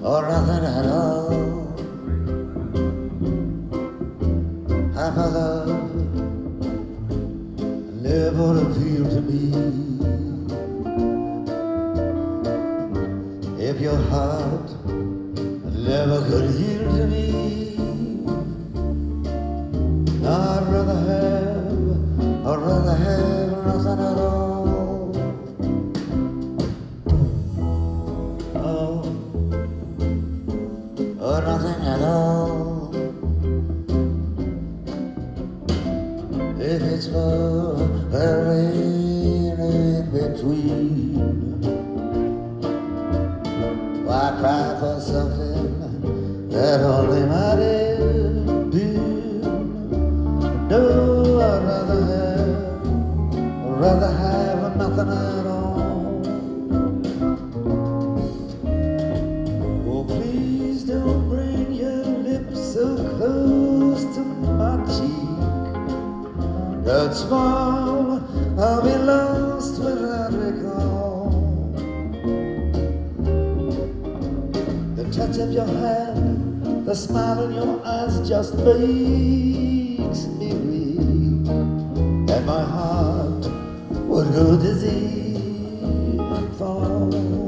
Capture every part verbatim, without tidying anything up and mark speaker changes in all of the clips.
Speaker 1: or nothing at all. Half a love never appealed to me. If your heart never could yield to me, I'd rather have, I'd rather have nothing at all. Oh, or nothing at all. If it's love, there ain't in between. Why cry for something that only might have been? No, I'd rather have, I'd rather have nothing at all. Oh, please don't bring your lips so close to my cheek. Don't smile, I'll be lost without recall. The touch of your hand, the smile in your eyes just makes me weak, and my heart would go dizzy and fall.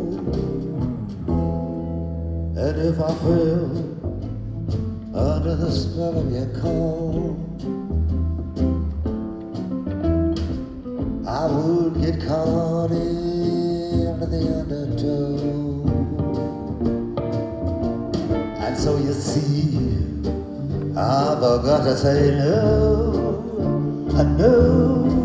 Speaker 1: And if I fell under the spell of your call, I would get caught in the undertow. And so you see, I forgot to say no, I know.